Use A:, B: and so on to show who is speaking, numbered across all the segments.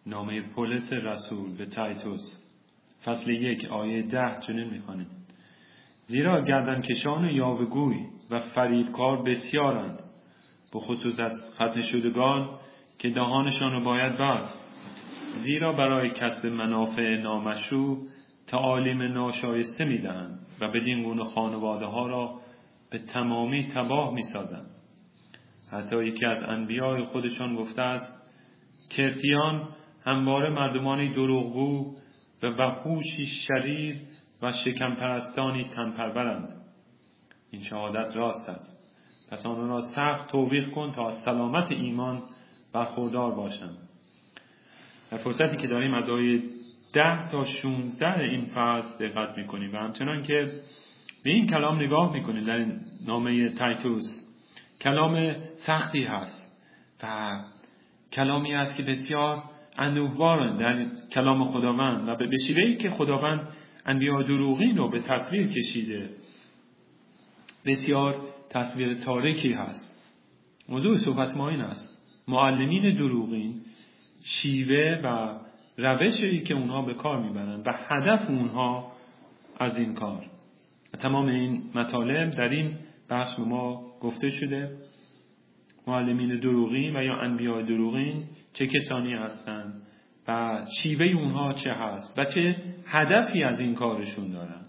A: نامه پولس رسول به تایتوس فصل 1 آیه 10 چنین می‌خوانیم: زیرا گردنکشان یاوه‌گوی و فریبکار بسیارند، به خصوص از ختنه شدگان که دهانشان را باید بست، زیرا برای کسب منافع نامشروع تعالیم ناشایسته می‌دهند و بدین گونه خانواده‌ها را به تمامی تباه می‌سازند. حتی یکی از انبیاء خودشان گفته است: کرتیان همواره مردمانی دروغگو و وحوشی شریر و شکم پرستانی تنپرورند. این شهادت راست است. پس آنها را سخت توبیخ کن تا از سلامت ایمان برخوردار باشند. در فرصتی که داریم از آیه 10 تا 16 این فصل دقت میکنیم و همچنان که به این کلام نگاه میکنیم در این نامه تایتوس، کلام سختی هست و کلامی است که بسیار اندوهبارند در کلام خداوند و به شیوهی که خداوند انبیاء دروغین رو به تصویر کشیده بسیار تصویر تاریکی هست. موضوع صحبت ما این است: معلمین دروغین، شیوه و روشی که اونها به کار میبرند و هدف اونها از این کار. تمام این مطالب در این بخش به ما گفته شده. معلمین دروغین و یا انبیاء دروغین چه کسانی هستند و شیوه اونها چه هست و چه هدفی از این کارشون دارن.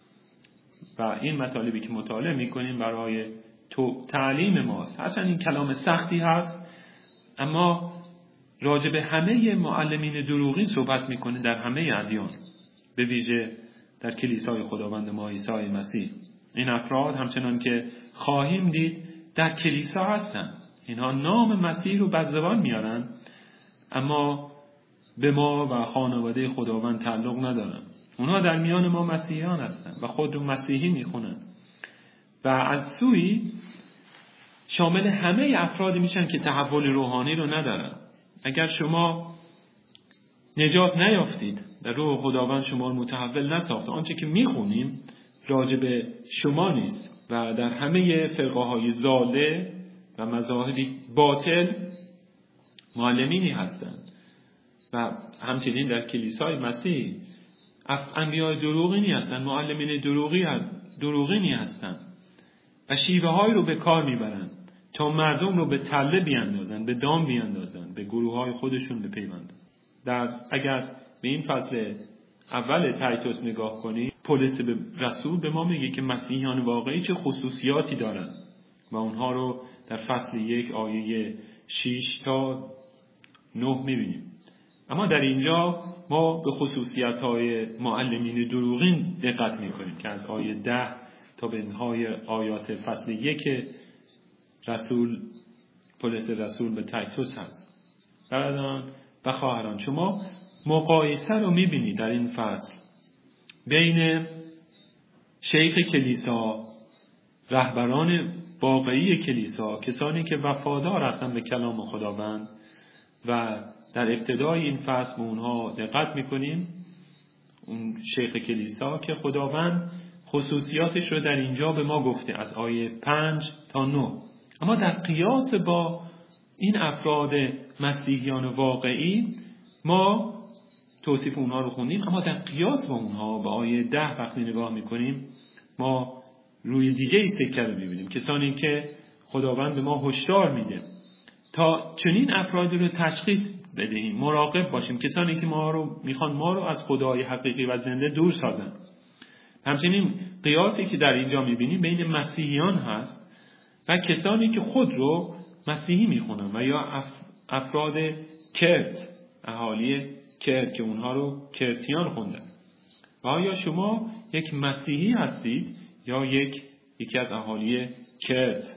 A: و این مطالبی که مطالعه میکنیم برای تعلیم ماست. هرچند این کلام سختی هست، اما راجع به همه معلمین دروغین صحبت میکنه در همه ادیان، به ویژه در کلیسای خداوند ما عیسی مسیح. این افراد همچنان که خواهیم دید در کلیسا هستند. اینها نام مسیح رو بر زبان میارن، اما به ما و خانواده خداوند تعلق ندارن. اونها در میان ما مسیحیان هستند و خود رو مسیحی میخونن و از سوی شامل همه افرادی میشن که تحول روحانی رو ندارن. اگر شما نجات نیافتید، در روح خداوند شما رو متحول نساخته، آنچه که میخونیم راجع به شما نیست و در همه فرقه های ضاله و مذاهبی باطل معلمینی هستند و همچنین در کلیسای مسیح انبیاء دروغینی هستند، معلمین دروغینی هستند و شیوه های رو به کار میبرند تا مردم رو به تله بیاندازن، به دام بیاندازن، به گروه های خودشون بپیوندن. اگر به این فصل اول تایتوس نگاه کنید، پولس رسول به ما میگه که مسیحیان واقعی چه خصوصیاتی دارند و اونها رو در فصل 1 آیه 6 تا 9 میبینیم. اما در اینجا ما به خصوصیت‌های معلمین دروغین دقت میکنیم که از آیه 10 تا به انتهای آیات فصل 1 پولس رسول به تایتوس هست. برادران و خواهران، شما مقایسه رو میبینید در این فصل بین شیخ کلیسا، رهبران واقعی کلیسا، کسانی که وفادار هستند به کلام خداوند، و در ابتدای این فصل به اونها دقت میکنیم. اون شیخ کلیسا که خداوند خصوصیاتش رو در اینجا به ما گفته از آیه 5 تا 9. اما در قیاس با این افراد مسیحیان واقعی ما توصیف اونها رو خوندیم، اما در قیاس با اونها به آیه 10 وقتی نگاه میکنیم ما روی دیگه ای سکه رو میبینیم. کسانی که خداوند به ما هشدار میده تا چنین افرادی رو تشخیص بدهیم، مراقب باشیم، کسانی که میخوان ما رو از خدای حقیقی و زنده دور سازن. همچنین قیاسی که در اینجا میبینیم بین مسیحیان هست و کسانی که خود رو مسیحی میخونن و یا افراد کرت، اهالی کرت که اونها رو کرتیان خوندن. و آیا شما یک مسیحی هستید یا یکی از اهالی کرت؟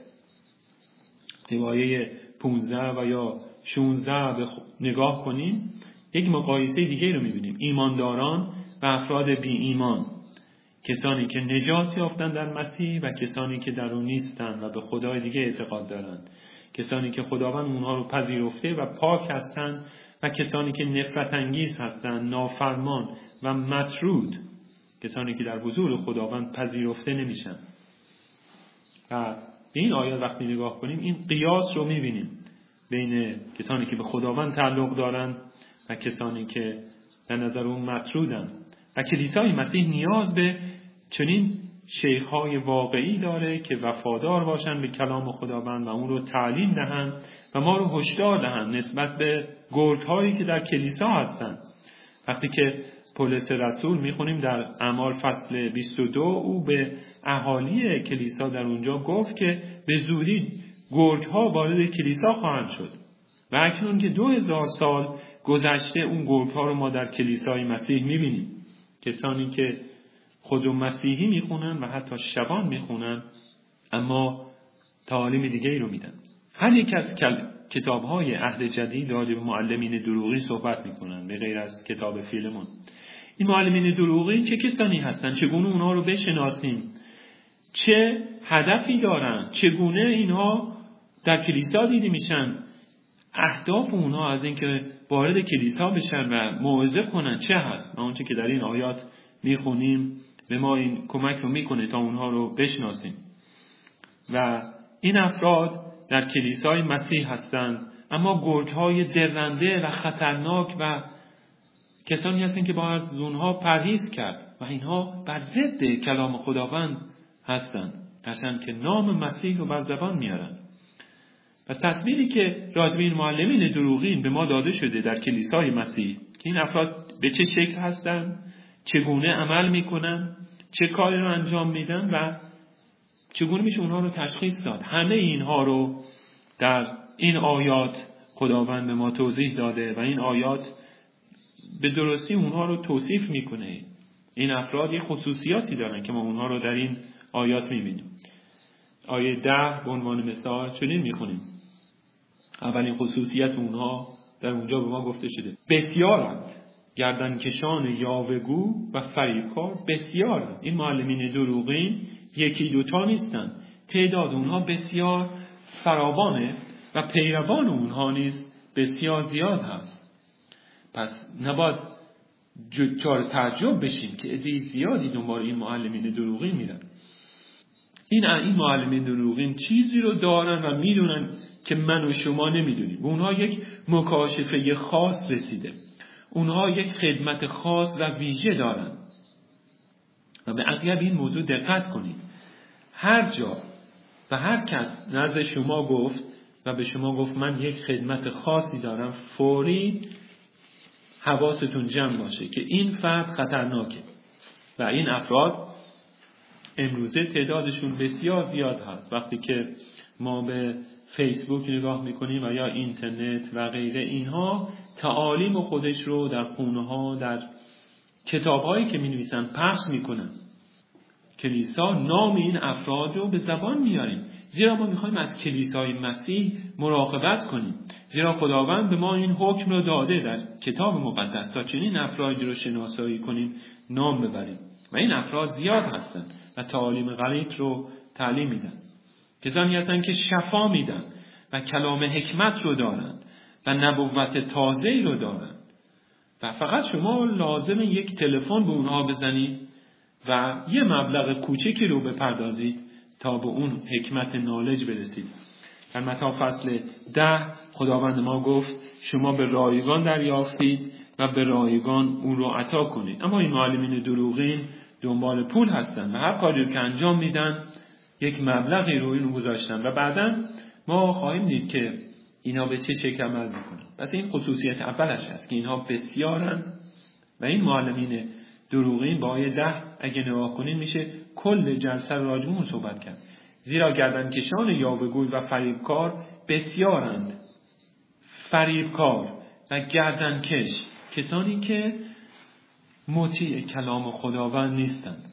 A: آیه 15 و یا 16 نگاه کنیم، یک مقایسه دیگه رو میبینیم. ایمانداران و افراد بی ایمان، کسانی که نجات یافتن در مسیح و کسانی که در اون نیستن و به خدای دیگه اعتقاد دارن، کسانی که خداوند اونها رو پذیرفته و پاک هستن و کسانی که نفرت انگیز هستن، نافرمان و مطرود، کسانی که در حضور خداوند پذیرفته نمیشن. و به این آیات وقتی نگاه کنیم این قیاس رو میبینیم بین کسانی که به خداوند تعلق دارن و کسانی که در نظر اون مطرودن. و کلیسای مسیح نیاز به چنین شیخ‌های واقعی داره که وفادار باشن به کلام خداوند و اون رو تعلیم دهن و ما رو هشدار دهن نسبت به گرگ‌هایی که در کلیسا هستن. وقتی که پولس رسول میخونیم در اعمال فصل 22 او به اهالی کلیسا در اونجا گفت که به زودی گرگ‌ها وارد کلیسا خواهند شد و اکنون که 2000 سال گذشته اون گرگ‌ها رو ما در کلیسای مسیح میبینیم. کسانی که خود رو مسیحی میخونن و حتی شبان میخونن اما تعالیم دیگه ای رو میدن. هر یک از کتاب‌های عهد جدید راجع به معلمین دروغین صحبت میکنن به غیر از کتاب فیلمون. این معلمین دروغین چه کسانی هستن؟ چگونه اونها رو بشناسیم؟ چه هدفی دارن؟ چگونه اینها در کلیسا دیده میشن؟ اهداف اونها از اینکه وارد کلیسا بشن و موعظه کنن چه هست؟ ما اونچه که در این آیات میخونیم به ما این کمک رو میکنه تا اونها رو بشناسیم. و این افراد در کلیسای مسیح هستند اما گرگ‌های درنده و خطرناک و کسانی هستند که باید از اونها پرهیز کرد و اینها بر ضد کلام خداوند هستند، قشنگ که نام مسیح رو بر زبان میارن. و تصویری که راجع به این معلمین دروغین به ما داده شده در کلیسای مسیح که این افراد به چه شکل هستند، چگونه عمل میکنن، چه کاری رو انجام میدن و چگونه میشه اونها رو تشخیص داد، همه اینها رو در این آیات خداوند به ما توضیح داده و این آیات به درستی اونها رو توصیف میکنه. این افراد یک خصوصیاتی دارن که ما اونها رو در این آیات میبینیم. آیه 10 به عنوان مثال چنین میخونیم. اولین خصوصیت اونها در اونجا به ما گفته شده: بسیارند، گردنکشان یاوه‌گو و فریبکار بسیارند. این معلمین دروغین یکی دوتا نیستن، تعداد اونها بسیار فراوانه و پیروان اونها نیز بسیار زیاد هست. پس نباید دچار تعجب بشیم که عده زیادی دنبال این معلمین دروغین میرن. این معلمین دروغین چیزی رو دارن و میدونن که من و شما نمیدونیم. اونها یک مکاشفه خاص رسیده، اونها یک خدمت خاص و ویژه دارن. و به اغلب این موضوع دقت کنید. هر جا و هر کس نزد شما گفت و به شما گفت من یک خدمت خاصی دارم، فوری حواستون جمع باشه که این فرد خطرناکه. و این افراد امروزه تعدادشون بسیار زیاد هست. وقتی که ما به فیسبوک نگاه میکنیم و یا اینترنت و غیره، اینها تعالیم خودش رو در خونه ها، در کتاب هایی که می نویسن پخش میکنن. کلیسا نام این افراد رو به زبان میاریم، زیرا ما میخوایم از کلیسای مسیح مراقبت کنیم، زیرا خداوند به ما این حکم رو داده در کتاب مقدس تا چنین افرادی رو شناسایی کنیم، نام ببریم. و این افراد زیاد هستن و تعالیم غلط رو تعلیم میدن. کسانی هستن که شفا میدن و کلام حکمت رو دارن و نبوت تازه‌ای رو دارن و فقط شما لازمه یک تلفن به اونها بزنید و یه مبلغ کوچکی رو بپردازید تا به اون حکمت نالج برسید. در متی فصل 10 خداوند ما گفت شما به رایگان دریافتید و به رایگان اون رو عطا کنید. اما این معلمین دروغین دنبال پول هستن و هر کاری رو که انجام میدن یک مبلغی رو اینو گذاشتن و بعداً ما خواهیم دید که اینا به چه شکل عمل میکنن. پس این خصوصیت اولش هست که اینها بسیارن و این معلمین دروغین با آیه 10 اگه نگاه کنین میشه کل جلسه رو راجع به اون صحبت کرد. زیرا گردنکشان یاوه‌گوی و فریبکار بسیارند. فریبکار و گردنکش، کسانی که مطیع کلام خداوند نیستند،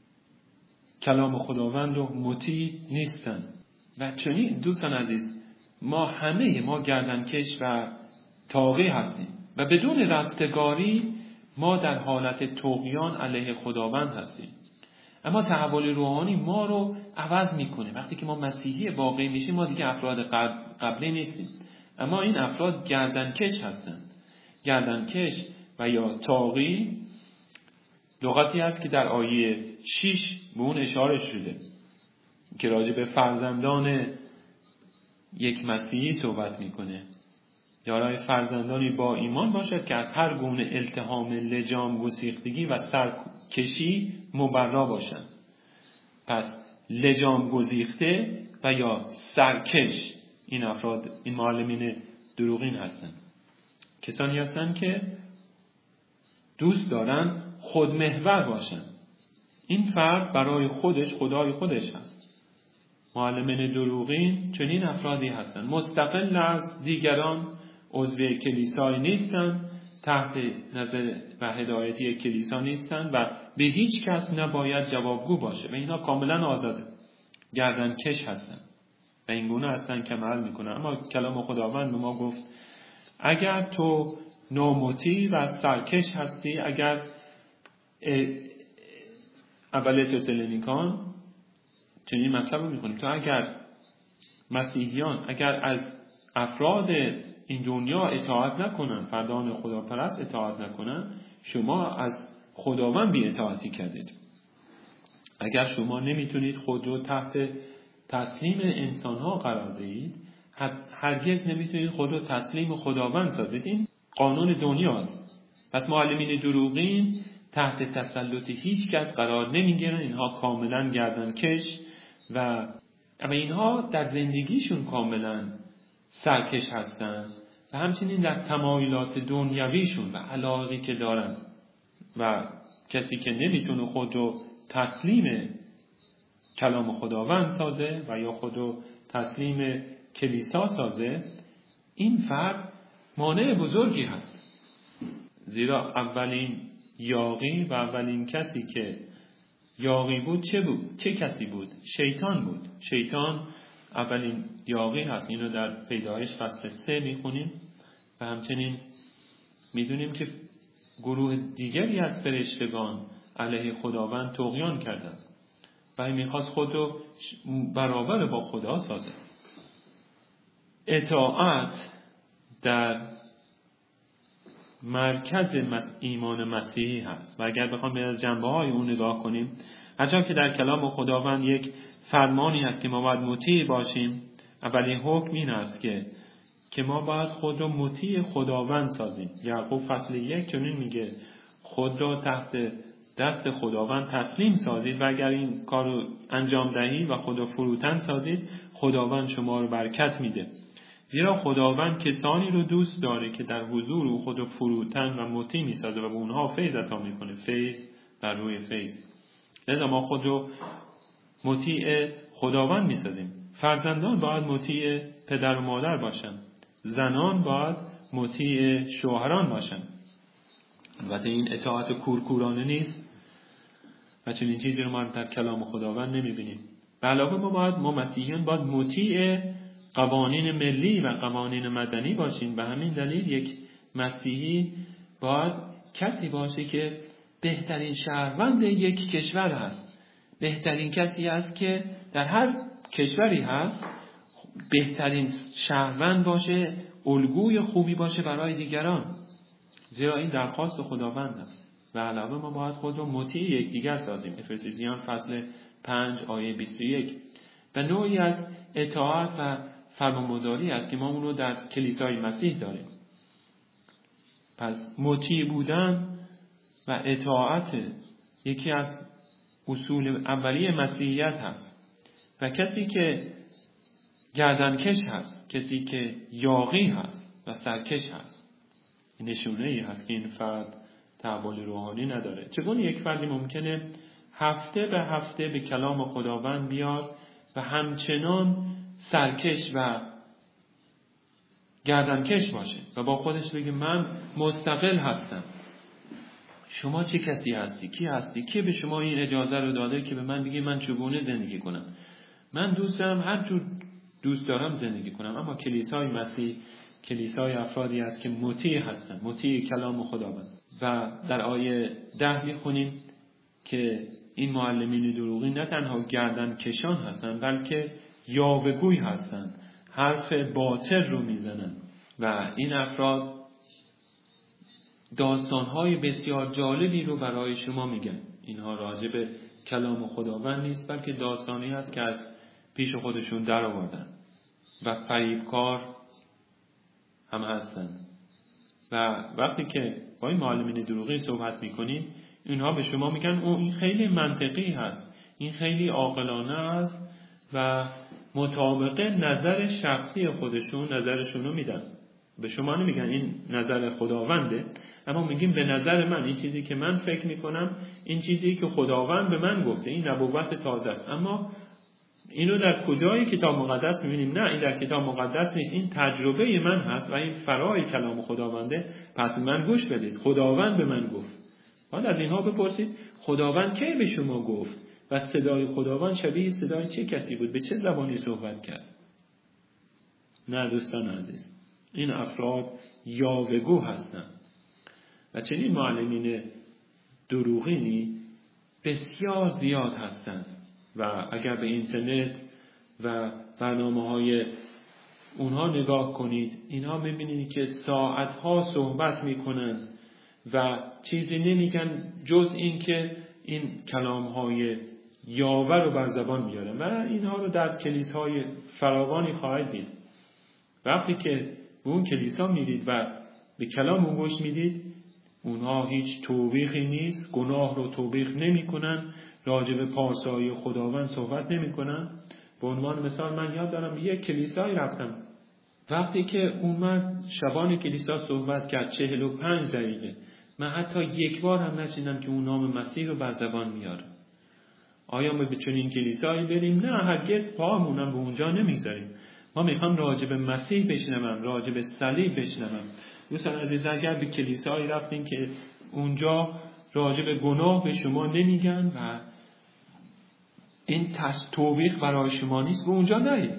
A: کلام خداوند رو مطیع نیستند. و چنین دوستان عزیز، ما گردنکش و طاغی هستیم و بدون رستگاری ما در حالت طغیان علیه خداوند هستیم. اما تحول روحانی ما رو عوض میکنه. وقتی که ما مسیحی واقعی میشیم ما دیگه افراد قبلی نیستیم. اما این افراد گردنکش هستند. گردنکش و یا طاغی لغتی هست که در آیه 6 به اون اشاره شده که راجع به فرزندان یک مسیحی صحبت میکنه دارای فرزندانی با ایمان باشد که از هر گونه التهام، لجام، گسیختگی و سرکشی مبرا باشند. پس لجام گسیخته و یا سرکش، این افراد، این معلمین دروغین هستند. کسانی هستند که دوست دارن خودمحور باشن. این فرد برای خودش خدای خودش هست. معلمین دروغین چنین افرادی هستند، مستقل از دیگران، عضو کلیسای نیستند، تحت نظر و هدایتی کلیسا نیستند و به هیچ کس نباید جوابگو باشه و اینا کاملا آزاده، گردن کش هستند و این گونه هستند که عمل میکنن. اما کلام خداوند به ما گفت اگر تو نامطیع و سرکش هستی، اگر اول تسالونیکان چنین مطلب رو میکنیم، تو اگر مسیحیان اگر از افراد این دنیا اطاعت نکنن، فردان خداپرست اطاعت نکنن، شما از خداوند بی اطاعتی کردید. اگر شما نمیتونید خود رو تحت تسلیم انسانها قرار دهید، هرگز نمیتونید خود رو تسلیم خداوند سازید. این قانون دنیاست. پس معلمین دروغین تحت تسلط هیچ کس قرار نمیگیرن. اینها کاملا گردنکش و اینها در زندگیشون کاملا سرکش هستن و همچنین در تمایلات دنیویشون و علاقی که دارن. و کسی که نمیتونه خود رو تسلیم کلام خداوند سازه و یا خود رو تسلیم کلیسا سازه، این فرد مانع بزرگی هست. زیرا اولین یاغی و اولین کسی که یاغی بود چه بود؟ چه کسی بود؟ شیطان بود. شیطان اولین یاغی هست. اینو در پیدایش فصل 3 میخونیم و همچنین میدونیم که گروه دیگری از فرشتگان علیه خداوند طغیان کردند و میخواست خود رو برابر با خدا سازه. اطاعت در مرکز ایمان مسیحی هست و اگر بخوام از جنبه‌های اون نگاه کنیم، هرچند که در کلام خداوند یک فرمانی هست که ما باید مطیع باشیم، اولین حکم این است که ما باید خود رو مطیع خداوند سازیم. یعقوب فصل 1 چنین میگه خود را تحت دست خداوند تسلیم سازید و اگر این کار رو انجام دهید و خود رو فروتن سازید، خداوند شما رو برکت میده. زیرا خداوند کسانی رو دوست داره که در حضور او خود رو فروتن و مطیع میسازه و به اونها فیض عطا میکنه، فیض بر روی فیض. لذا ما خود رو مطیع خداوند میسازیم. فرزندان باید مطیع پدر و مادر باشن، زنان باید مطیع شوهران باشن. البته این اطاعت کورکورانه نیست و چنین چیزی رو ما در کلام خداوند نمیبینیم. به علاوه ما مسیحیان باید مطیع قوانین ملی و قوانین مدنی باشیم. به همین دلیل یک مسیحی باید کسی باشه که بهترین شهروند یک کشور هست، بهترین کسی است که در هر کشوری هست بهترین شهروند باشه، الگوی خوبی باشه برای دیگران، زیرا این درخواست خداوند است. و علاوه ما باید خود رو مطیع یکدیگر سازیم. افسوسیان فصل 5 آیه 21. و نوعی از اطاعت و فرمانبرداری است که ما اون رو در کلیسای مسیح داریم. پس مطیع بودن و اطاعت یکی از اصول اولیه مسیحیت هست. و کسی که گردنکش هست، کسی که یاغی هست و سرکش هست، نشونه‌ای هست که این فرد تحول روحانی نداره. چگونه یک فردی ممکنه هفته به هفته به کلام خداوند بیاد و همچنان سرکش و گردنکش باشه و با خودش بگه من مستقل هستم؟ شما چه کسی هستی؟ کی هستی؟ کی به شما این اجازه رو داده که به من بگی من چگونه زندگی کنم؟ من دوست دارم هر جور دوست دارم زندگی کنم. اما کلیسای مسیح کلیسای افرادی است که مطیع هستند، مطیع کلام خداوند. و در آیه 10 میخونیم که این معلمین دروغی نه تنها گردن کشان هستند بلکه یاوه‌گوی هستند، حرف باطل رو میزنند. و این افراد داستانهای بسیار جالبی رو برای شما میگن. اینها راجع به کلام خداوند نیست بلکه داستانی هست که از پیش خودشون در آوردن و فریبکار هم هستن و وقتی که با این معلمین دروغین صحبت میکنید اینها به شما میگن این خیلی منطقی هست، این خیلی عاقلانه است و مطابق نظر شخصی خودشون نظرشون رو میدن. به شما نمیگن این نظر خداونده، اما میگیم به نظر من، این چیزی که من فکر میکنم، این چیزی که خداوند به من گفته، این نبوت تازه است. اما اینو در کجای کتاب مقدس میبینیم؟ نه، این در کتاب مقدس نیست، این تجربه من هست و این فرای کلام خداونده، پس من گوش بدید. خداوند به من گفت. بعد از اینها بپرسید خداوند کی به شما گفت و صدای خداوند شبیه صدای چه کسی بود، به چه زبانی صحبت کرد؟ نه دوستان عزیز، این افراد یاوه‌گو هستند و چنین معلمین دروغینی بسیار زیاد هستند و اگر به اینترنت و برنامه‌های اونها نگاه کنید، اینها می‌بینید که ساعت‌ها صحبت می‌کنند و چیزی نمیگن جز این که این کلام‌های یاوه رو بر زبان میارن و اینها رو در کلیساهای فراوانی خواهید دید. وقتی که به اون کلیسا میرید و به کلام اون گوش میدید، اونها هیچ توبیخی نیست، گناه رو توبیخ نمی کنن، راجع به پارسایی خداوند صحبت نمی کنن. به عنوان مثال من یاد دارم یک کلیسایی رفتم، وقتی که اومد شبان کلیسا صحبت کرد 45 دقیقه، من حتی یک بار هم نشنیدم که اون نام مسیح رو بر زبان میاره. آیا ما به چنین کلیسایی بریم؟ نه، هرگز پامونم به اونجا نمیذاریم. ما میخوام راجع به مسیح بشنوم، راجع به صلیب بشنوم. دوستان عزیز، اگر به کلیسایی رفتین که اونجا راجع به گناه به شما نمیگن و این توبیخ برای شما نیست، به اونجا نرید.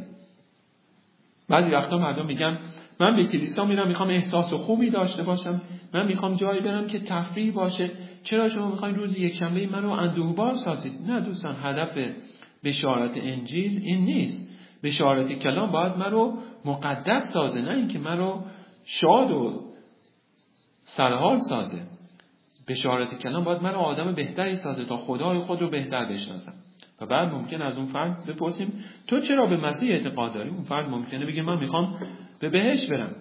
A: بعضی وقتا مردم میگن من به کلیسا میرم میخوام احساس خوبی داشته باشم، من میخوام جایی برم که تفریح باشه. چرا شما میخواین روز یکشنبه منو اندوهبار سازید؟ نه دوستان، هدف بشارت انجیل این نیست. بشارت کلام باید من رو مقدس سازه، نه اینکه من رو شاد و سرحال سازه. بشارت کلام باید من رو آدم بهتری سازه تا خدای خود رو بهتر بشناسم. و بعد ممکن از اون فرد بپرسیم تو چرا به مسیح اعتقاد داری؟ اون فرد ممکنه بگه من میخوام به بهشت برم.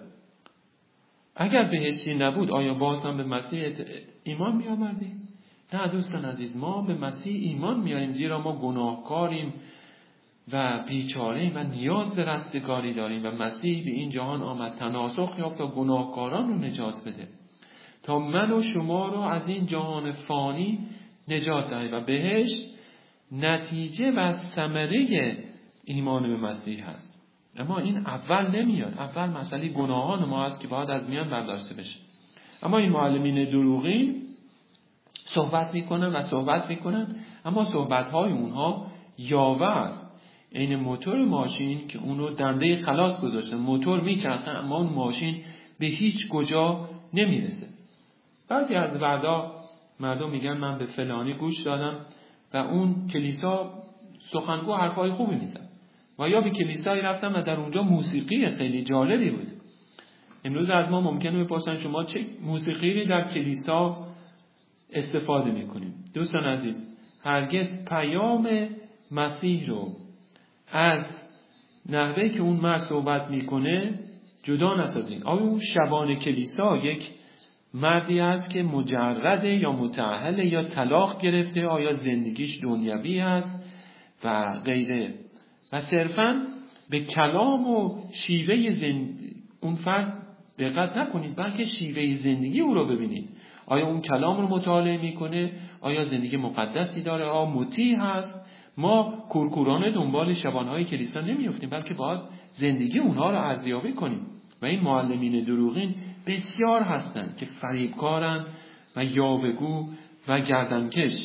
A: اگر بهشتی نبود آیا باز هم به مسیح ایمان میآوردی؟ نه دوستان عزیز، ما به مسیح ایمان میاریم زیرا ما گناهکاریم و بیچاره‌ایم و نیاز به رستگاری داریم و مسیح به این جهان آمد تناسخ یافت تا گناهکاران رو نجات بده، تا من و شما رو از این جهان فانی نجات دهد. و بهشت نتیجه و ثمره ایمان به مسیح هست. اما این اول نمیاد. اول مسئله گناهان ما هست که باید از میان برداشته بشه. اما این معلمین دروغین صحبت میکنن اما صحبت‌های اونها یاوه است. این موتور ماشین که اونو دنده خلاص گذاشتن، موتور میچرخه اما اون ماشین به هیچ کجا نمیرسه. بعضی از مردم میگن من به فلانی گوش دادم و اون کلیسا سخنگو حرفای خوبی میزد، و یا به کلیسایی رفتم و در اونجا موسیقی خیلی جالبی بود. امروز از ما ممکنه بپرسن شما چه موسیقی در کلیسا استفاده میکنیم؟ دوستان عزیز، هرگز پیام مسیح رو از نحوهی که اون مرد صحبت میکنه جدا نسازین. آیا اون شبان کلیسا یک مردی است که مجرده یا متأهله یا طلاق گرفته؟ آیا زندگیش دنیوی است و غیره؟ و صرفاً به کلام و شیوه اون فرد دقت نکنید، بلکه شیوه زندگی او رو ببینید. آیا اون کلام رو مطالعه میکنه؟ آیا زندگی مقدسی داره؟ آیا مطیع هست؟ ما کورکورانه دنبال شبانهای کلیسا نمیافتیم، بلکه باید زندگی اونها رو ارزیابی کنیم. و این معلمین دروغین بسیار هستند که فریبکارن و یاوه‌گو و گردنکش.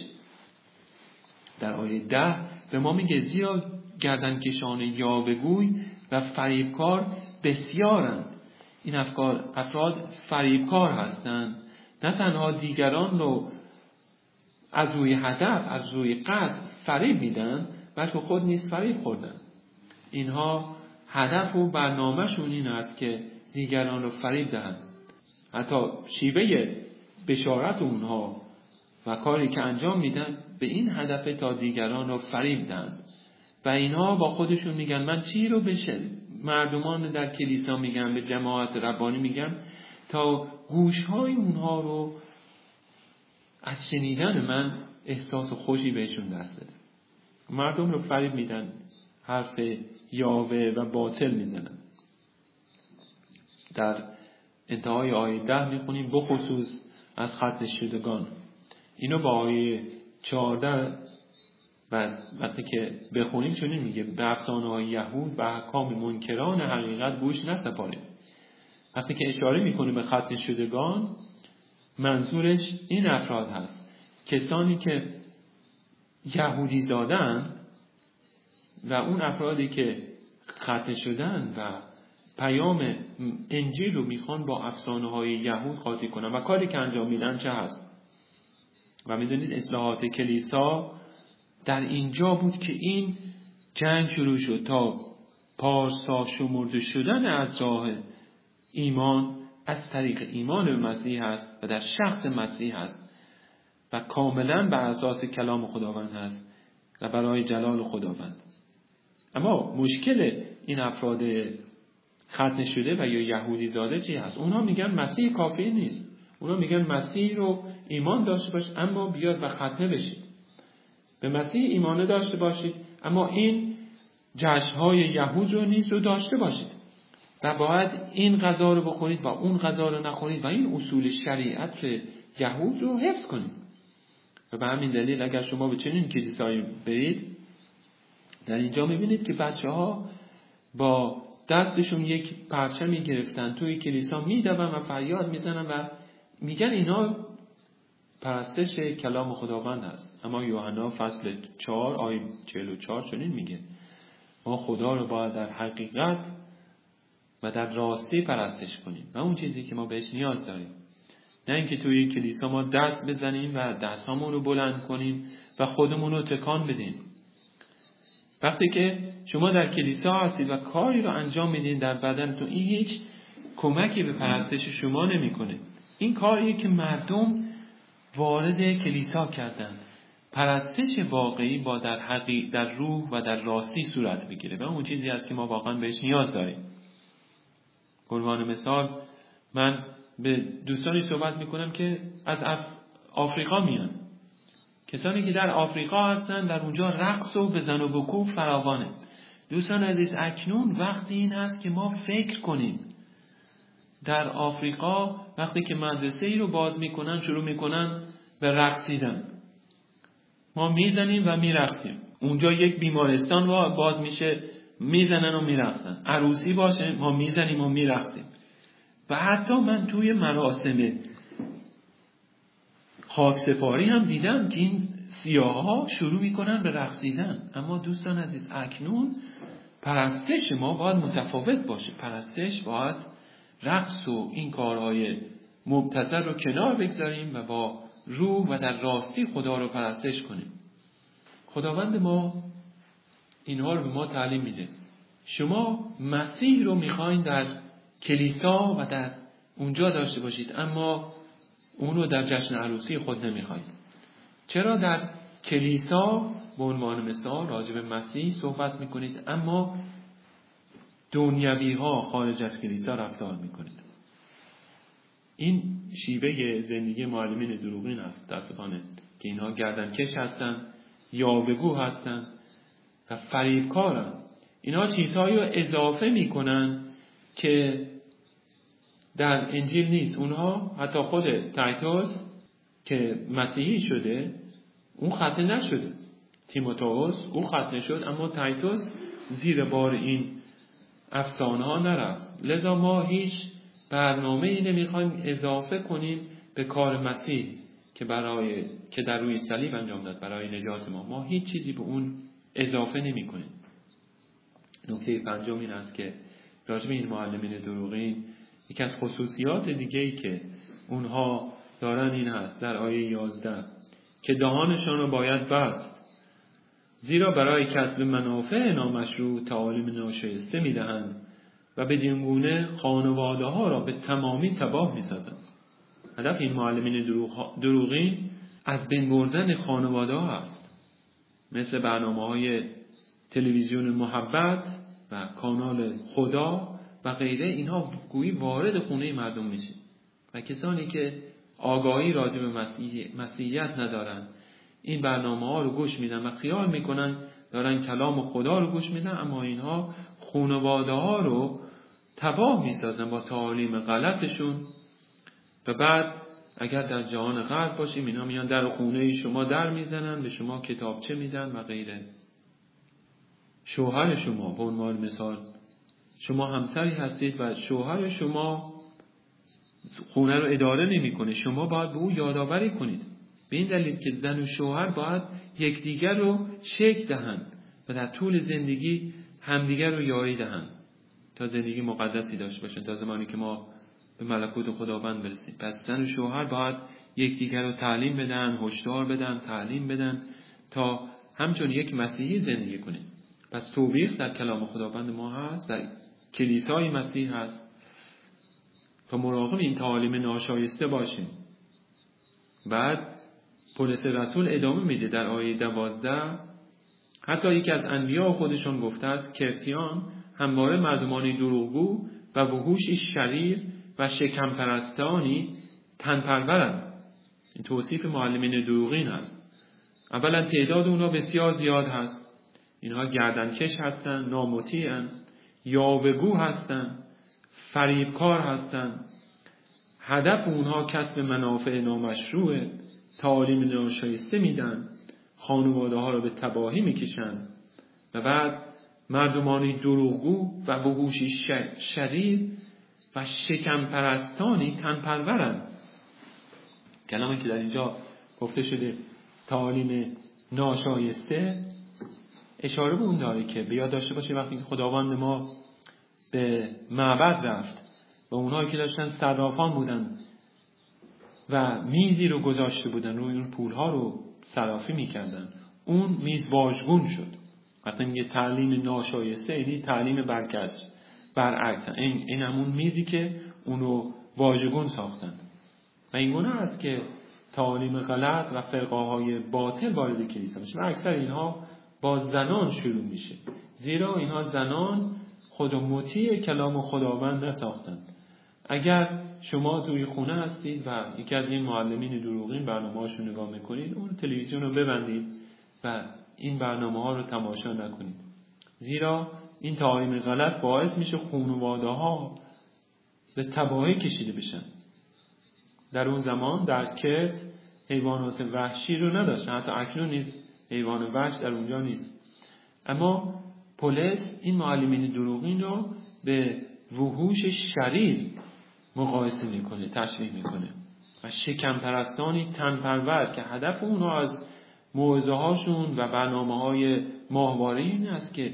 A: در آیه 10 به ما میگه زیرا گردنکشان یاوه‌گوی و فریبکار بسیارند. این افراد فریبکار هستند، نه تنها دیگران رو از روی هدف، از روی قصد فریب میدن، بلکه خود نیز فریب خوردن. اینها هدف و برنامه‌شون این است که دیگران رو فریب دهند. حتی شیوه بشارت اونها و کاری که انجام میدن به این هدف تا دیگران رو فریب دهند. و اینها با خودشون میگن من چی رو مردمان در کلیسا میگن، به جماعت ربانی میگن، تا گوشهای اونها رو از شنیدن من احساس خوشی بهشون دست بده. مردم رو فریب میدن، حرف یاوه و باطل میزنن. در انتهای آیه 10 میخونیم بخصوص از ختم شدگان. اینو با آیه 14 و وقتی که بخونیم چنین میگه به افسانه‌های یهود و احکام منکران حقیقت گوش نسپارید. وقتی که اشاره میکنه به ختم شدگان، منظورش این افراد هست، کسانی که یهودی زادن و اون افرادی که ختم شدن و پیام انجیل رو میخوان با افسانه‌های یهود قاطی کنن و کاری که انجام میدن چه هست. و میدونید اصلاحات کلیسا در اینجا بود که این جنگ شروع شد تا پارسا شمرده شدن از راه ایمان از طریق ایمان به مسیح هست و در شخص مسیح هست و کاملا بر اساس کلام خداوند هست و برای جلال خداوند. اما مشکل این افراد ختنه شده و یا یهودی زاده چی هست؟ اونها میگن مسیح کافی نیست. اونها میگن مسیح رو ایمان داشته باش اما بیاد و ختنه بشید. به مسیح ایمان داشته باشید اما این جشن‌های یهود رو نیز رو داشته باشید و باید این غذا رو بخورید و اون غذا رو نخورید و این اصول شریعت یهود رو حفظ کنید. و به همین دلیل اگر شما به چنین کلیسایی برید، در اینجا میبینید که بچه‌ها با دستشون یک پرچمی گرفتن توی کلیسا میدون و فریاد میزنن و میگن اینا پرستش کلام خداوند هست. اما یوحنا فصل 4 آیه 44 چنین میگه ما خدا رو باید در حقیقت و در راستی پرستش کنیم و اون چیزی که ما بهش نیاز داریم، نه اینکه توی کلیسا ما دست بزنیم و دستامون رو بلند کنیم و خودمون رو تکان بدیم. وقتی که شما در کلیسا هستید و کاری رو انجام میدین در بدنتون، این هیچ کمکی به پرستش شما نمیکنه. این کاریه که مردم وارد کلیسا کردن. پرستش واقعی با در روح و در راستی صورت بگیره و اون چیزی است که ما واقعا بهش نیاز داریم. قربان مثال، من به دوستانی صحبت میکنم که از آفریقا میان. کسانی که در آفریقا هستن، در اونجا رقص و بزن و بکوب فراوانه. دوستان عزیز، اکنون وقتی این هست که ما فکر کنیم. در آفریقا وقتی که مدرسه ای رو باز میکنن شروع میکنن به رقصیدن. ما میزنیم و میرقصیم. اونجا یک بیمارستان باز میشه، میزنن و میرقصن. عروسی باشه ما میزنیم و میرقصیم. و حتی من توی مراسم خاکسپاری هم دیدم که این سیاها شروع میکنن به رقصیدن. اما دوستان عزیز، اکنون پرستش ما باید متفاوت باشه. پرستش باید رقص و این کارهای مبتذل رو کنار بگذاریم و با روح و در راستی خدا رو پرستش کنیم. خداوند ما اینها رو به ما تعلیم میده. شما مسیح رو میخواین در کلیسا و در اونجا داشته باشید اما اونو در جشن عروسی خود نمیخواید. چرا در کلیسا به عنوان مثال راجع به مسیح صحبت میکنید اما دنیوی ها خارج از کلیسا رفتار میکنید؟ این شیوه زندگی معلمین دروغین است متاسفانه، که اینها گردنکش هستن، یاوه‌گو هستن و فریبکارن. اینها چیزهایی رو اضافه میکنن که در انجیل نیست. اونها حتی خود تایتوس که مسیحی شده اون ختنه نشده، تیموتائوس اون ختنه شد اما تایتوس زیر بار این افسانه ها نرفت. لذا ما هیچ برنامه ای نمیخوایم اضافه کنیم به کار مسیح که در روی صلیب انجام داد برای نجات ما. ما هیچ چیزی به اون اضافه نمی کنیم. نکته پنجم این است که راجع به این معلمین دروغین یکی از خصوصیات دیگه‌ای که اونها دارن این هست در آیه 11 که دهانشان رو باید بست، زیرا برای کسب منافع نامشروع تعالیم ناشایسته میدهند و بدین گونه خانواده ها را به تمامی تباه میسازند. هدف این معلمین دروغین از بین بردن خانواده ها است. مثل برنامه‌های تلویزیون محبت و کانال خدا و غیره، اینها گویی وارد خونه مردم میشه و کسانی که آگاهی راجع به مسیحیت ندارن این برنامه‌ها رو گوش میدن و خیال میکنن دارن کلام خدا رو گوش میدن، اما اینها خانواده‌ها رو تباه میسازن با تعالیم غلطشون. و بعد اگر در جهان غرب باشیم اینا میان در خونه شما در میزنن، به شما کتابچه میدن و غیره. شوهر شما به عنوان مثال، شما همسری هستید و شوهر شما خونه رو اداره نمیکنه، شما باید به او یادآوری کنید، به این دلیل که زن و شوهر باید یکدیگر رو شکل دهند و در طول زندگی همدیگر رو یاری دهند تا زندگی مقدسی داشته باشند تا زمانی که ما به ملکوت خداوند برسیم. پس زن و شوهر باید یکدیگر رو تعلیم بدن، هشدار بدن، تعلیم بدن تا همچون یک مسیحی زندگی کنیم. پس توبیخ در کلام خداوند ما هست، در کلیسای مسیح هست تا مراقب این تعالیم ناشایسته باشیم. بعد پولس رسول ادامه میده در آیه 12: حتی یکی از انبیا خودشون گفته است کرتیان همواره مردمانی دروغگو و وحوشی شریر و شکم پرستانی تنپرورند. این توصیف معلمین دروغین است. اولا تعداد اونها بسیار زیاد هست. اینها گردنکش هستند، نامطیعند، یاوه‌گو هستند، فریبکار هستند. هدف اونها کسب منافع نامشروع، تعالیم ناشایسته میدن، خانواده ها رو به تباهی میکشن و بعد مردمانی دروغگو و وحوشی شریر و شکم پرستانی تنپرورند. کلامی که در اینجا گفته شده تعالیم ناشایسته اشاره به اون داره که بیاد داشته باشه وقتی خداوند ما به معبد رفت و اونهایی که داشتن صرافان بودن و میزی رو گذاشته بودن روی اون پولها رو صرافی میکردن، اون میز واژگون شد. وقتی میگه تعلیم ناشایسته یعنی تعلیم برعکس، این همون میزی که اونو واژگون ساختن. و این گونه است که تعالیم غلط و فرقه‌های باطل وارد کلیسا میشه و اکثر اینها با زنان شروع میشه، زیرا اینها زنان خود مطیع کلام خداوند نساختند. اگر شما توی خونه هستید و یکی از این معلمین دروغین برنامه‌هاشو نگاه میکنید، اون تلویزیون رو ببندید و این برنامه‌ها رو تماشا نکنید، زیرا این تعالیم غلط باعث میشه خانواده‌ها به تباهی کشیده بشن. در اون زمان در کرد حیوانات وحشی رو نداشتن، حتی اکنون نیست، حیوان وحش در اونجا نیست. اما پولس این معلمین دروغین رو به وحوش شریر مقایسه میکنه، تشبیه میکنه و شکم پرستانی تنپرور که هدف اونها از موعظه هاشون و برنامه های ماهواره این است که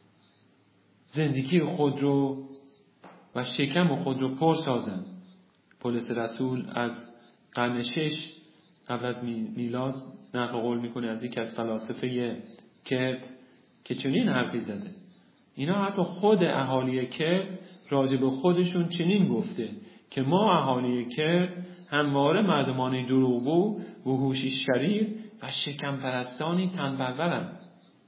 A: زندگی خود رو و شکم خود رو پر سازن. پولس رسول از قرن 6 قبل از میلاد نقل قول میکنه از یک از فلاسفه کرد که چنین حرفی زده. اینا حتی خود اهالی کرد راجع به خودشون چنین گفته که ما اهالی کرد همواره مردمانی دروغگو، وحوشی شریر و شکم پرستانی تنپرورند.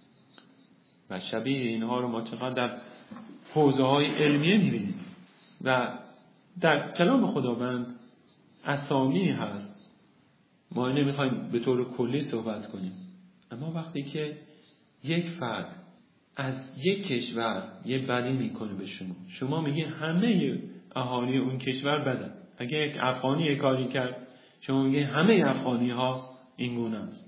A: و شبیه اینها رو ما چقدر در حوزه های علمیه میبینیم و در کلام خداوند اسامی هست. ما نمیخوایم به طور کلی صحبت کنیم، اما وقتی که یک فرد از یک کشور یه بدی میکنه به شما میگه همه اهالی اون کشور بدن. اگه یک افغانی یک کاری کرد شما میگه همه افغانی ها این گونه است.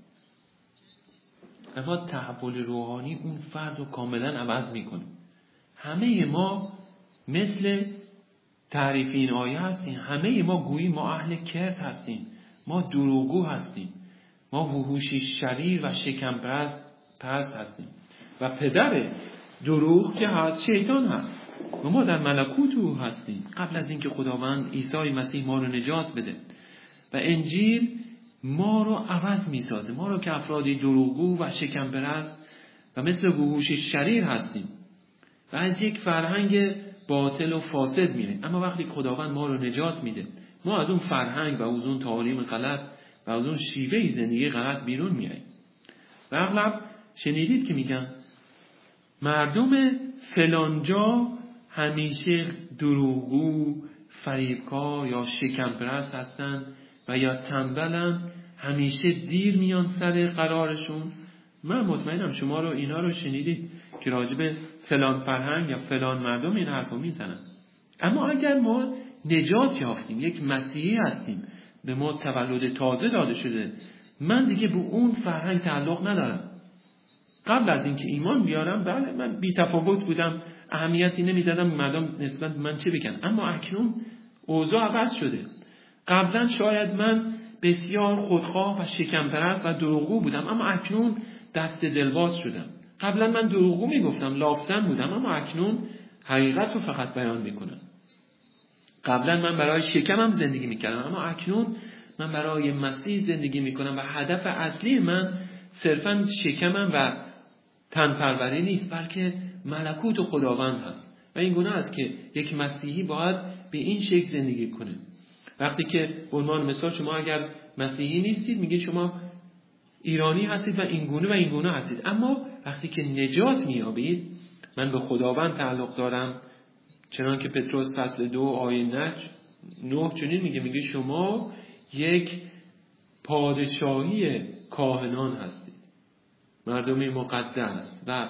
A: اما تحول روحانی اون فرد رو کاملا عوض میکنه. همه ما مثل تعریف این آیه هستیم، همه ما گویی ما اهل کرد هستیم، ما دروغگو هستیم، ما وحوشی شریر و شکم پرست هستیم و پدر دروغ که هست شیطان هست و ما در ملکوت او هستیم قبل از اینکه خداوند عیسی مسیح ما رو نجات بده. و انجیل ما رو عوض میسازه، ما رو که افرادی دروغگو و شکم پرست و مثل وحوش شریر هستیم و از یک فرهنگ باطل و فاسد میریم. اما وقتی خداوند ما رو نجات میده ما از اون فرهنگ و از اون تعالیم غلط و از اون شیوه زندگی غلط بیرون میاییم. و اغلب شنیدید که میگن مردم فلانجا همیشه دروغگو، فریبکار یا شکمپرست هستن و یا تنبلن، همیشه دیر میان سر قرارشون. من مطمئنم شما رو اینا رو شنیدید که راجب فلان فرهنگ یا فلان مردم این حرفو میزنن. اما اگر ما نجات یافتیم، یک مسیحی هستیم، به ما تولد تازه داده شده، من دیگه به اون فرهنگ تعلق ندارم. قبل از اینکه ایمان بیارم بله من بی تفاوت بودم، اهمیتی نمیدادم مردم نسبت به من چه بگن، اما اکنون اوضاع عوض شده. قبلا شاید من بسیار خودخواه و شکمپرست و دروغگو بودم، اما اکنون دست دلباز شدم. قبلا من دروغگو میگفتم، لافزن بودم، اما اکنون حقیقت رو فقط بیان میکنم. قبلا من برای شکمم زندگی میکردم، اما اکنون من برای مسیح زندگی میکنم و هدف اصلی من صرفاً شکمم و تنپروری نیست، بلکه ملکوت خداوند هست. و این گونه است که یک مسیحی باید به این شکل زندگی کنه. وقتی که به عنوان مثال شما اگر مسیحی نیستید، میگه شما ایرانی هستید و این گونه هستید، اما وقتی که نجات میابید، من به خداوند تعلق دارم، چنان که پتروس فصل 2 آیه 9 چنین میگه شما یک پادشاهی کاهنان هستید، مردمی مقدس و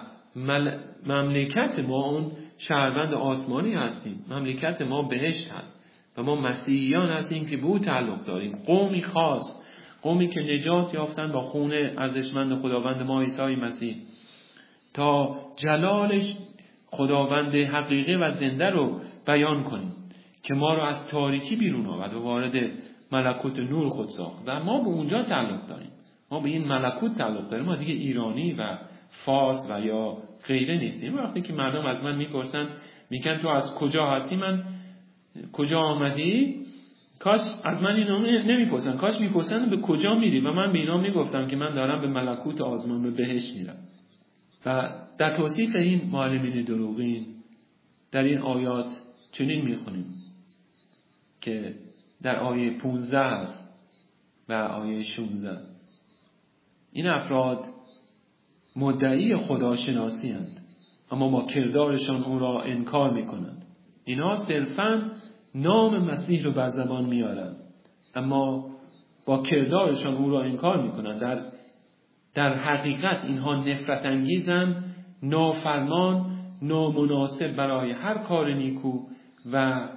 A: مملکت ما اون شهروند آسمانی هستیم. مملکت ما بهشت هست و ما مسیحیان هستیم که به او تعلق داریم، قومی خاص، قومی که نجات یافتن با خون ارزشمند خداوند ما عیسی مسیح، تا جلالش خداوند حقیقی و زنده رو بیان کنیم که ما رو از تاریکی بیرون آورد و وارد ملکوت نور خود ساخت و ما به اونجا تعلق داریم. ما به این ملکوت تعلق داریم. ما دیگه ایرانی و فارس و یا غیره نیستیم. وقتی که مردم از من میپرسن، میگن تو از کجا هستی، من کجا آمدی، کاش از من اینا نمیپرسن، کاش میپرسن به کجا میری و من به اینا میگفتم که من دارم به ملکوت آسمان، به بهشت میرم. و در توصیف این معلمین دروغین در این آیات چنین میخونیم که در آیه 15 هست و آیه 16 این افراد مدعی خداشناسی هستند اما با کردارشان او را انکار میکنند. اینا صرفاً نام مسیح رو بر زبان میارند اما با کردارشان او را انکار میکنند. در حقیقت اینها نفرت انگیزن، نافرمان، نامناسب برای هر کار نیکو و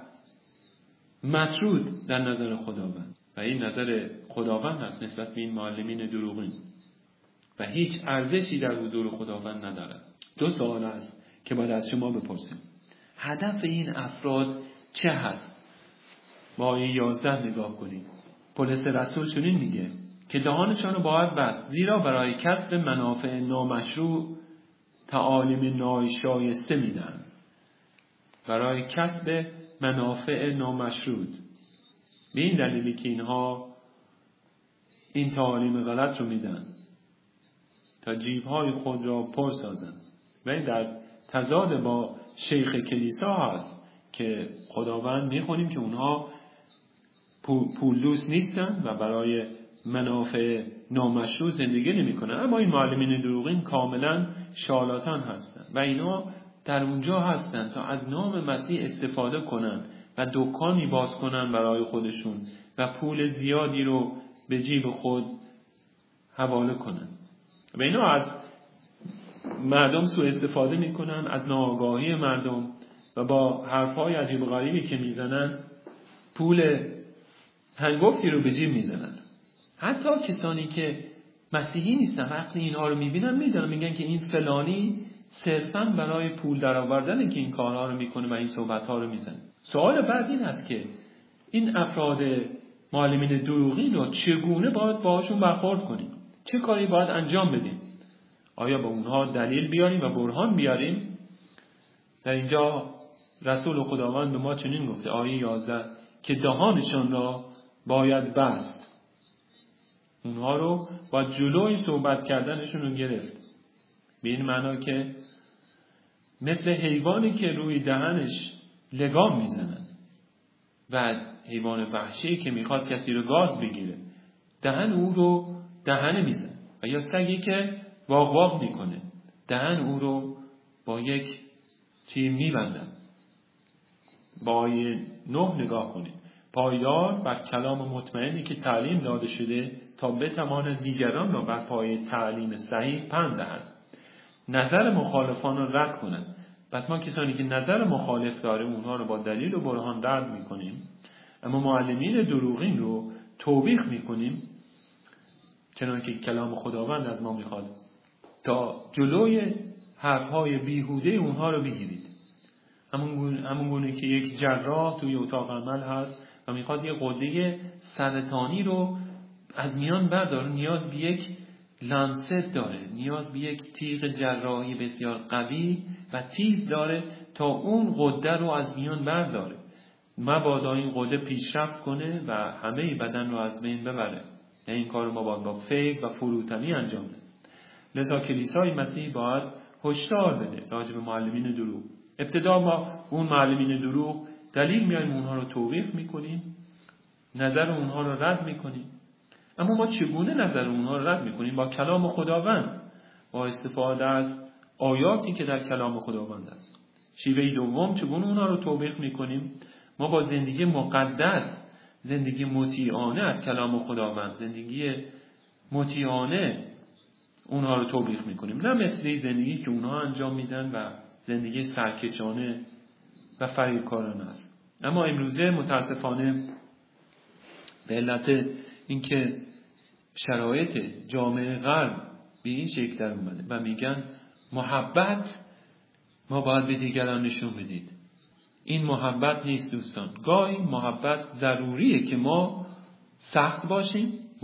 A: مطرود در نظر خداوند. و این نظر خداوند است نسبت به این معلمین دروغین و هیچ ارزشی در حضور خداوند ندارد. 2 سوال است که باید از شما بپرسیم. هدف این افراد چه هست؟ با آیه 11 نگاه کنید. پولس رسول چنین میگه که دهانشان رو باید بست، زیرا برای کسب منافع نامشروع تعالیم ناشایسته میدن. برای کسب منافع نامشروع، به این دلیلی که اینها این تعالیم غلط رو میدن تا جیبهای خود را پر سازن. و این در تضاد با شیخ کلیسا هست که خداوند میخونیم که اونها پولدوست نیستن و برای منافع نامشروع زندگی نمی کنن. اما این معلمین دروغین کاملا شارلاتان هستن و اینا در اونجا هستن تا از نام مسیح استفاده کنن و دکانی باز کنن برای خودشون و پول زیادی رو به جیب خود حواله کنن. و اینا از مردم سوء استفاده میکنن، از ناآگاهی مردم، و با حرفهای عجیب و غریبی که میزنن پول هنگفتی رو به جیب میزنن. حتی کسانی که مسیحی نیستن وقتی اینها رو میبینن میدونن، میگن که این فلانی صرفاً برای پول درآوردن که این کارها رو میکنه و این صحبتها رو میزنه. سوال بعد این هست که این افراد معلمین دروغین رو چگونه باید باهاشون برخورد کنیم؟ چه کاری باید انجام بدیم؟ آیا به اونها دلیل بیاریم و برهان بیاریم؟ در اینجا رسول خداوند به ما چنین گفته، آیه 11، که دهانشان را باید بست. اونها رو با جلوی صحبت کردنشون رو گرفت. به این معنا که مثل حیوانی که روی دهنش لگام میزنن و حیوان وحشی که میخواد کسی رو گاز بگیره دهن او رو دهنه میزنه، و یا سگی که واق واق میکنه دهن او رو با یک تیر میبندن. با آیه 9 نگاه کنید. پایدار بر کلام مطمئنی که تعلیم داده شده تا بتواند دیگران را بر پایه تعلیم صحیح پند دهد. نظر مخالفان را رد کنند. پس ما کسانی که نظر مخالف داره اونها رو با دلیل و برهان رد میکنیم، اما معلمین دروغین رو توبیخ میکنیم، چنانکه کلام خداوند از ما میخواد تا جلوی حرفهای بیهوده اونها رو بگیرید. همون گونه که یک جراح توی اتاق عمل هست و میخواد یک غده سرطانی رو از میان برداره، نیاز به یک لنست داره، نیاز به یک تیغ جراحی بسیار قوی و تیز داره تا اون غده رو از میان برداره، مبادا این غده پیشرفت کنه و همه بدن رو از بین ببره. این کار رو ما باید با فیض و فروتنی انجام بدیم. لذا کلیسای مسیح باید هشدار بده راجع به معلمین دروغ. ابتدا ما اون معلمین دروغ دلیل میاریم، اونها رو توبیخ میکنیم، نظر اونها رو رد میکنیم. اما ما چگونه نظر اونها رو رد میکنیم؟ با کلام خداوند، با استفاده از آیاتی که در کلام خداوند است. شیوه دوم چگونه اونها رو توبیخ میکنیم؟ ما با زندگی مقدس، زندگی مطیعانه از کلام خداوند، زندگی مطیعانه اونها رو توبیخ میکنیم، نه مثل زندگی که اونها انجام میدن و زندگی سرکشانه و فریبکارانه است. اما امروزه متاسفانه به علت اینکه شرایط جامعه غرب به این شکل در اومده و میگن محبت ما باید به دیگران نشون بدید، این محبت نیست دوستان. گاهی محبت ضروریه که ما سخت باشیم. به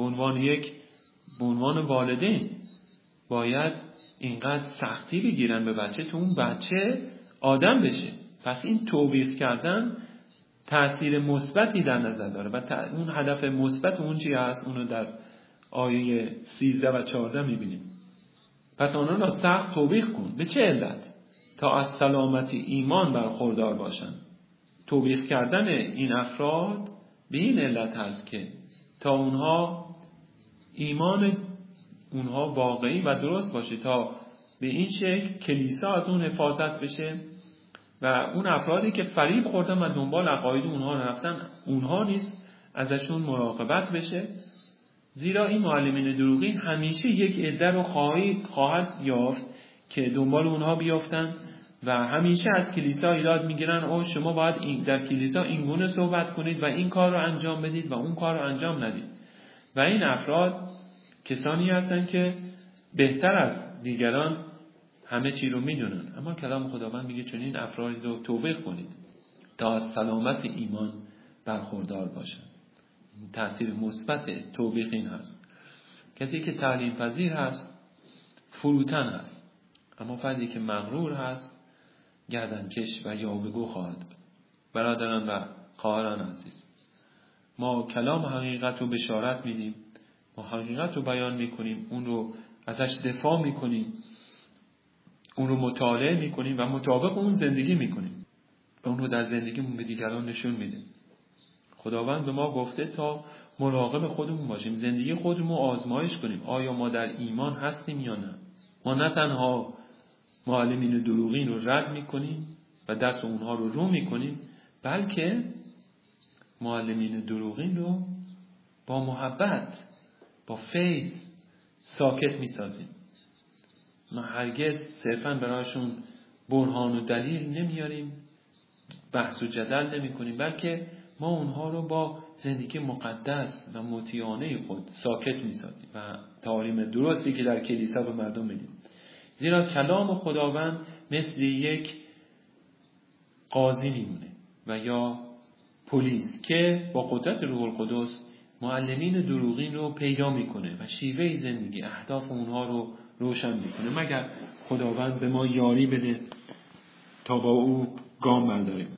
A: عنوان والدین باید اینقدر سختی بگیرن به بچه تا اون بچه آدم بشه. پس این توبیخ کردن تأثیر مثبتی در نظر داره و اون هدف مثبت اون چی هست اونو در آیه 13 و 14 میبینیم. پس آنها را سخت توبیخ کن. به چه علت؟ تا از سلامتی ایمان برخوردار باشن. توبیخ کردن این افراد به این علت هست که تا اونها ایمان اونها واقعی و درست باشه، تا به این شکل کلیسا از اون حفاظت بشه و اون افرادی که فریب خوردن و دنبال عقاید اونها رفتن اونها نیست ازشون مراقبت بشه. زیرا این معلمین دروغین همیشه یک عده رو خواهد یافت که دنبال اونها بیافتن و همیشه از کلیسا ایراد میگیرن شما باید در کلیسا این گونه صحبت کنید و این کار رو انجام بدید و اون کار رو انجام ندید. و این افراد کسانی هستن که بهتر از دیگران همه چی رو میدونن، اما کلام خداوند میگه چون این افراد رو توبیخ کنید تا از سلامت ایمان برخوردار باشن. تأثیر مثبت توبیخ این هست. کسی که تعلیم پذیر هست فروتن هست، اما فردی که مغرور هست گردنکش و یاوه‌گو خواهد بود. برادران و خواهران عزیز، ما کلام حقیقت رو بشارت میدیم، ما حقیقت رو بیان میکنیم، اون رو ازش دفاع میکنیم، اون رو مطالعه میکنیم و مطابق اون زندگی میکنیم و اون رو در زندگیمون به دیگران نشون میدیم. خداوند به ما گفته تا مراقب خودمون باشیم، زندگی خودمون رو آزمایش کنیم آیا ما در ایمان هستیم یا نه. ما نه تنها معلمین دروغین رو رد میکنیم و دست اونها رو رو میکنیم، بلکه معلمین دروغین رو با محبت، با فیض ساکت میسازیم. ما هرگز صرفاً برایشون برهان و دلیل نمیاریم، بحث و جدل نمی کنیم، بلکه ما اونها رو با زندگی مقدس و مطیعانه خود ساکت میسازیم و تعالیم درستی که در کلیسا به مردم میدیم. زیرا کلام خداوند مثل یک قاضی میمونه و یا پلیس که با قدرت روح القدس معلمین دروغین رو پیدا میکنه و شیوه زندگی، اهداف اونها رو روشن میکنه، مگر خداوند به ما یاری بده تا با او گام برداریم.